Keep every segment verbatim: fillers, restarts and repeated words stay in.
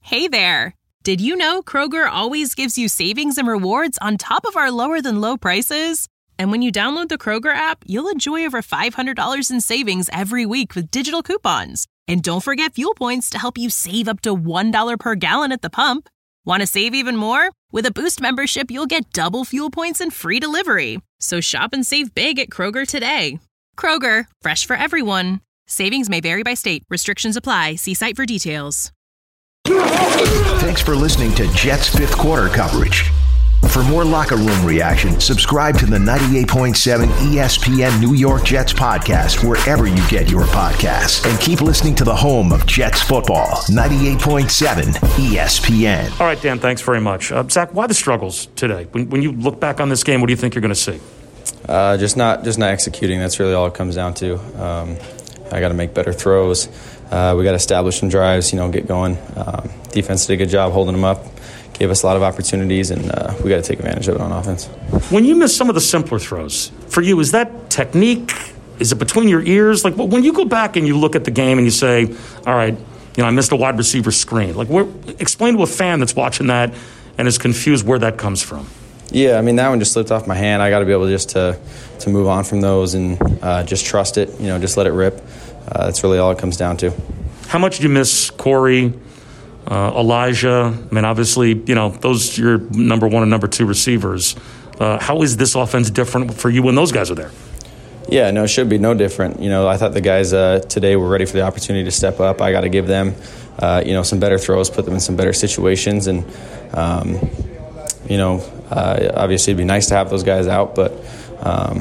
Hey there! Did you know Kroger always gives you savings and rewards on top of our lower-than-low prices? And when you download the Kroger app, you'll enjoy over five hundred dollars in savings every week with digital coupons. And don't forget fuel points to help you save up to one dollar per gallon at the pump. Want to save even more? With a Boost membership, you'll get double fuel points and free delivery. So shop and save big at Kroger today. Kroger, fresh for everyone. Savings may vary by state. Restrictions apply. See site for details. Thanks for listening to Jets fifth quarter coverage. For more locker room reaction, subscribe to the ninety-eight point seven E S P N New York Jets podcast wherever you get your podcasts. And keep listening to the home of Jets football, ninety-eight point seven E S P N. All right, Dan, thanks very much. Uh, Zach, why the struggles today? When, when you look back on this game, what do you think you're going to see? Uh, just not just not executing. That's really all it comes down to. Um, I got to make better throws. Uh, we got to establish some drives, you know, get going. Um, defense did a good job holding them up, gave us a lot of opportunities, and uh, we got to take advantage of it on offense. When you miss some of the simpler throws, for you, is that technique? Is it between your ears? Like, when you go back and you look at the game and you say, all right, you know, I missed a wide receiver screen. Like, where, explain to a fan that's watching that and is confused where that comes from. Yeah, I mean, that one just slipped off my hand. I got to be able just to to move on from those and uh, just trust it, you know, just let it rip. Uh, that's really all it comes down to. How much did you miss Corey, uh, Elijah? I mean, obviously, you know, those are your number one and number two receivers. Uh, how is this offense different for you when those guys are there? Yeah, no, it should be no different. You know, I thought the guys uh, today were ready for the opportunity to step up. I got to give them, uh, you know, some better throws, put them in some better situations. And, um, you know, uh, obviously it'd be nice to have those guys out, but, um,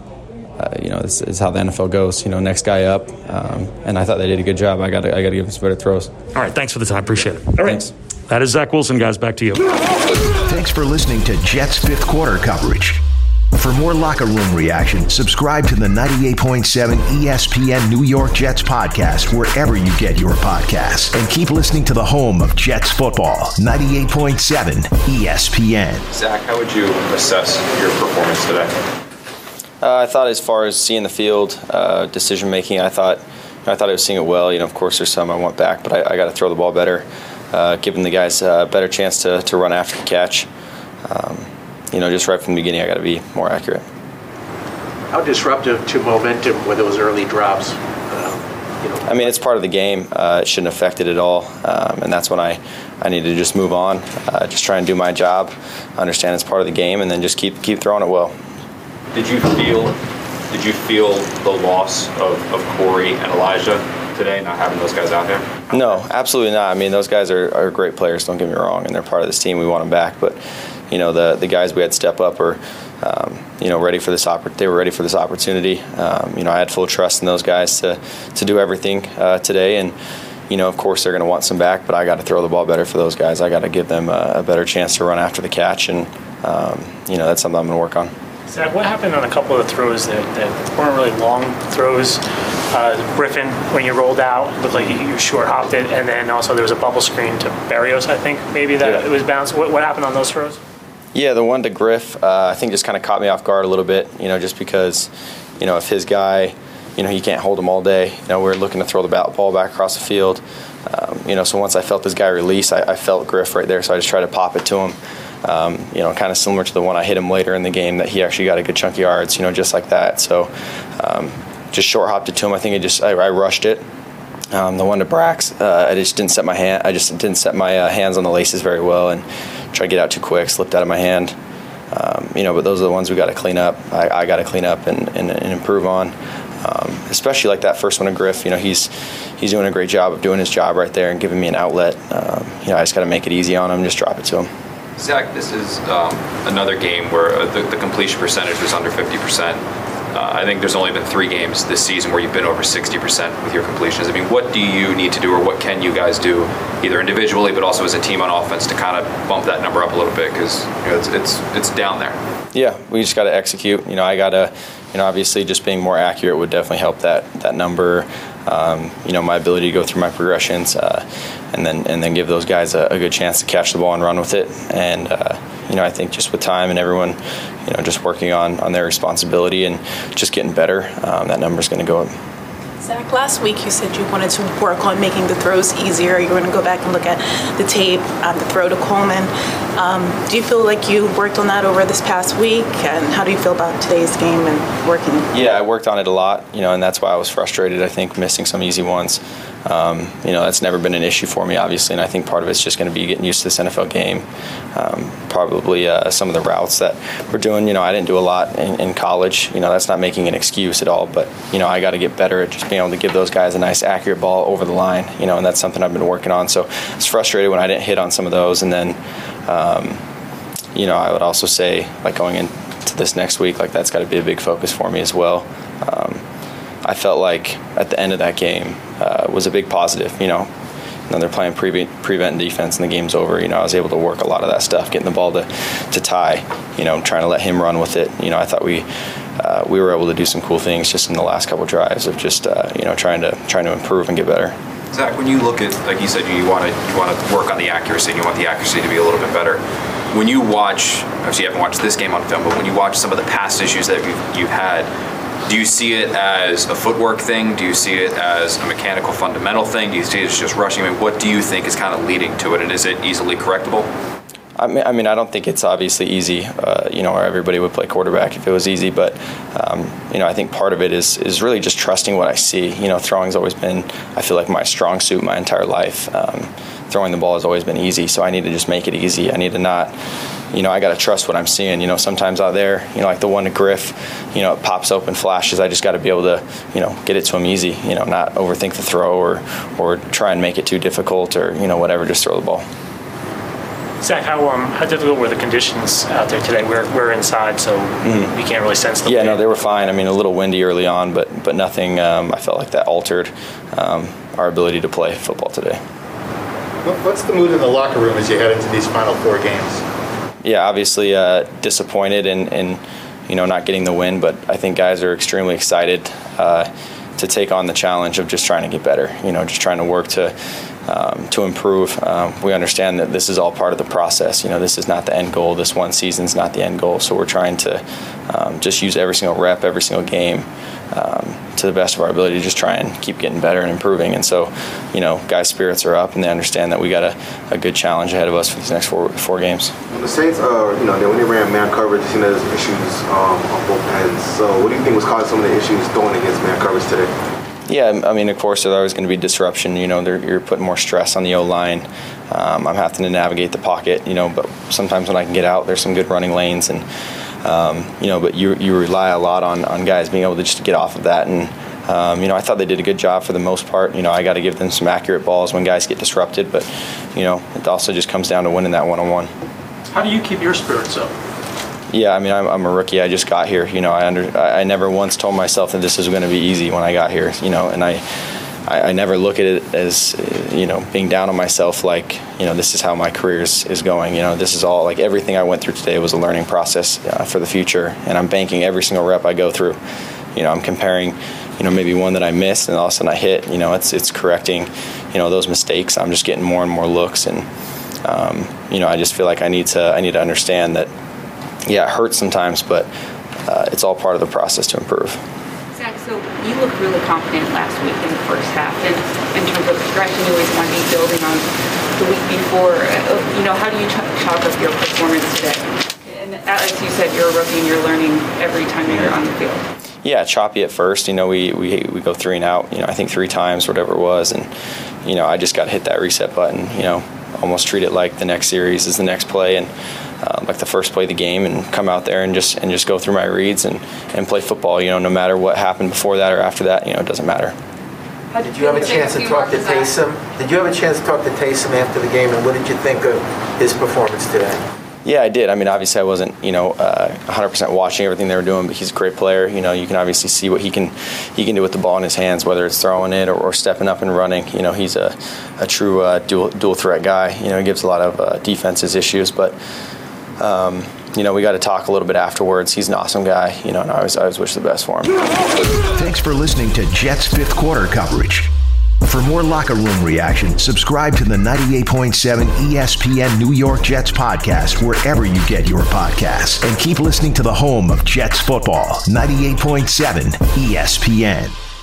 uh, you know, this is how the N F L goes. You know, next guy up. Um, and I thought they did a good job. I got to I got to give them some better throws. All right, thanks for the time. Appreciate it. All right. Thanks. That is Zach Wilson, guys. Back to you. Thanks for listening to Jets fifth quarter coverage. For more locker room reaction, subscribe to the ninety-eight point seven E S P N New York Jets podcast wherever you get your podcasts. And keep listening to the home of Jets football, ninety-eight point seven E S P N. Zach, how would you assess your performance today? Uh, I thought as far as seeing the field, uh, decision making, I thought I thought I was seeing it well. You know, of course, there's some I want back, but I, I got to throw the ball better, uh, giving the guys a better chance to, to run after the catch. Um, you know, just right from the beginning, I got to be more accurate. How disruptive to momentum were those early drops? Uh, you know, I mean, it's part of the game. Uh, it shouldn't affect it at all, um, and that's when I, I need to just move on, uh, just try and do my job, understand it's part of the game, and then just keep keep throwing it well. Did you feel did you feel the loss of, of Corey and Elijah today, not having those guys out there? No, absolutely not. I mean, those guys are, are great players, don't get me wrong, and they're part of this team. We want them back. But, you know, the, the guys we had step up are, um, you know, ready for this oppor- they were ready for this opportunity. Um, you know, I had full trust in those guys to, to do everything uh, today. And, you know, of course, they're going to want some back, but I got to throw the ball better for those guys. I got to give them a, a better chance to run after the catch. And, um, you know, that's something I'm going to work on. Zach, what happened on a couple of the throws that, that weren't really long throws? Uh, Griffin, when you rolled out, looked like you, you short hopped it, and then also there was a bubble screen to Berrios, I think, maybe that yeah. it was bounced. What, what happened on those throws? Yeah, the one to Griff, uh, I think just kind of caught me off guard a little bit, you know, just because, you know, if his guy, you know, he can't hold him all day. You know, we're looking to throw the ball back across the field. Um, you know, so once I felt this guy release, I, I felt Griff right there, so I just tried to pop it to him. Um, you know, kind of similar to the one I hit him later in the game that he actually got a good chunk of yards, you know, just like that. So um, just short hopped it to him. I think I just I, I rushed it. Um, the one to Brax, uh, I just didn't set my hand. I just didn't set my uh, hands on the laces very well and tried to get out too quick, slipped out of my hand. Um, you know, but those are the ones we got to clean up. I, I got to clean up and, and, and improve on. Um, especially like that first one to Griff. You know, he's he's doing a great job of doing his job right there and giving me an outlet. Um, you know, I just got to make it easy on him, just drop it to him. Zach, this is um, another game where the, the completion percentage was under fifty percent. Uh, I think there's only been three games this season where you've been over sixty percent with your completions. I mean, what do you need to do, or what can you guys do, either individually but also as a team on offense, to kind of bump that number up a little bit? Because you know, it's, it's it's down there. Yeah, we just got to execute. You know, I got to, you know, obviously just being more accurate would definitely help that that number. Um, you know, my ability to go through my progressions, uh, and then and then give those guys a, a good chance to catch the ball and run with it. And uh, you know, I think just with time and everyone, you know, just working on, on their responsibility and just getting better, um, that number's going to go up. Zach, last week you said you wanted to work on making the throws easier. You're going to go back and look at the tape, um, the throw to Coleman. Um, do you feel like you worked on that over this past week? And how do you feel about today's game and working? Yeah, I worked on it a lot, you know, and that's why I was frustrated, I think, missing some easy ones. Um, you know, that's never been an issue for me, obviously, and I think part of it's just going to be getting used to this N F L game. Um, probably uh, some of the routes that we're doing, you know, I didn't do a lot in, in college. You know, that's not making an excuse at all, but, you know, I got to get better at just being able to give those guys a nice, accurate ball over the line, you know, and that's something I've been working on. So I was frustrated when I didn't hit on some of those, and then, um, you know, I would also say, like, going into this next week, like, that's got to be a big focus for me as well. Um, I felt like at the end of that game uh, was a big positive, you know. You know, they're playing pre- prevent defense and the game's over. You know, I was able to work a lot of that stuff, getting the ball to, to Ty, you know, trying to let him run with it. You know, I thought we uh, we were able to do some cool things just in the last couple drives of just, uh, you know, trying to trying to improve and get better. Zach, when you look at, like you said, you want to you want to work on the accuracy and you want the accuracy to be a little bit better. When you watch, obviously you haven't watched this game on film, but when you watch some of the past issues that you've, you've had, do you see it as a footwork thing? Do you see it as a mechanical fundamental thing? Do you see it as just rushing? I mean, what do you think is kind of leading to it, and is it easily correctable? I mean, I mean, I don't think it's obviously easy, uh, you know, or everybody would play quarterback if it was easy. But, um, you know, I think part of it is is really just trusting what I see. You know, throwing's always been, I feel like, my strong suit my entire life. Um, throwing the ball has always been easy, so I need to just make it easy. I need to not, you know, I got to trust what I'm seeing. You know, sometimes out there, you know, like the one to Griff, you know, it pops open, flashes. I just got to be able to, you know, get it to him easy. You know, not overthink the throw or or try and make it too difficult or, you know, whatever. Just throw the ball. Zach, how um how difficult were the conditions out there today? We're we're inside, so mm-hmm. we can't really sense the Yeah, wind. no, they were fine. I mean, a little windy early on, but but nothing. Um, I felt like that altered um, our ability to play football today. What's the mood in the locker room as you head into these final four games? Yeah, obviously uh, disappointed in, in you know not getting the win, but I think guys are extremely excited uh, to take on the challenge of just trying to get better. You know, just trying to work to. Um, to improve. Um, we understand that this is all part of the process. You know, this is not the end goal. This one season's not the end goal. So we're trying to um, just use every single rep, every single game um, to the best of our ability to just try and keep getting better and improving. And so, you know, guys' spirits are up and they understand that we got a, a good challenge ahead of us for these next four four games. The Saints, uh, you know, when they ran man coverage, you know, there's issues um, on both ends. So what do you think was causing some of the issues throwing against man coverage today? Yeah, I mean, of course, there's always going to be disruption. You know, you're putting more stress on the O-line. Um, I'm having to navigate the pocket, you know, but sometimes when I can get out, there's some good running lanes. And, um, you know, but you you rely a lot on, on guys being able to just get off of that. And, um, you know, I thought they did a good job for the most part. You know, I got to give them some accurate balls when guys get disrupted. But, you know, it also just comes down to winning that one-on-one. How do you keep your spirits up? Yeah, I mean, I'm, I'm a rookie. I just got here. You know, I under I never once told myself that this was going to be easy when I got here. You know, and I, I I never look at it as, you know, being down on myself. Like, you know, this is how my career is, is going. You know, this is all, like, everything I went through today was a learning process uh, for the future, and I'm banking every single rep I go through. You know, I'm comparing, you know, maybe one that I missed and all of a sudden I hit. You know, it's it's correcting, you know, those mistakes. I'm just getting more and more looks, and um, you know, I just feel like I need to I need to understand that. Yeah, it hurts sometimes, but uh, it's all part of the process to improve. Zach, so you looked really confident last week in the first half, and in terms of stretch, and you always want to be building on the week before. You know, how do you ch- chalk up your performance today? And as you said, you're a rookie and you're learning every time you're on the field. Yeah, choppy at first. You know, we, we we go three and out. You know, I think three times, whatever it was, and you know, I just got to hit that reset button. You know, almost treat it like the next series is the next play, and uh, like the first play of the game, and come out there and just and just go through my reads and, and play football. You know, no matter what happened before that or after that, you know, it doesn't matter. Did you have a chance to talk to Taysom? Did you have a chance to talk to Taysom after the game, and what did you think of his performance today? Yeah, I did. I mean, obviously, I wasn't, you know, uh, one hundred percent watching everything they were doing, but he's a great player. You know, you can obviously see what he can he can do with the ball in his hands, whether it's throwing it or, or stepping up and running. You know, he's a, a true uh, dual dual threat guy. You know, he gives a lot of uh, defenses issues, but um, you know, we got to talk a little bit afterwards. He's an awesome guy. You know, and I always I always wish the best for him. Thanks for listening to Jets fifth quarter coverage. For more locker room reaction, subscribe to the ninety-eight point seven E S P N New York Jets podcast wherever you get your podcasts. And keep listening to the home of Jets football, ninety-eight point seven E S P N.